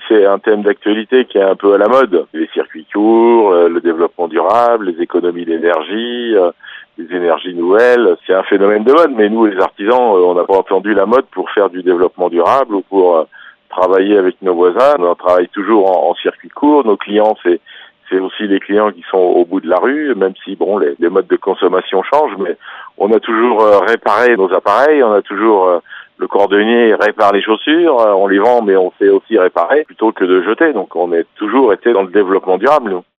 c'est un thème d'actualité qui est un peu à la mode. Les circuits courts, le développement durable, les économies d'énergie, les énergies nouvelles. C'est un phénomène de mode, mais nous, les artisans, on n'a pas entendu la mode pour faire du développement durable ou pour travailler avec nos voisins. On travaille toujours en circuit court. Nos clients, c'est aussi les clients qui sont au bout de la rue, même si bon, les modes de consommation changent, mais on a toujours réparé nos appareils, on a toujours le cordonnier répare les chaussures, on les vend, mais on fait aussi réparer plutôt que de jeter. Donc on a toujours été dans le développement durable, nous.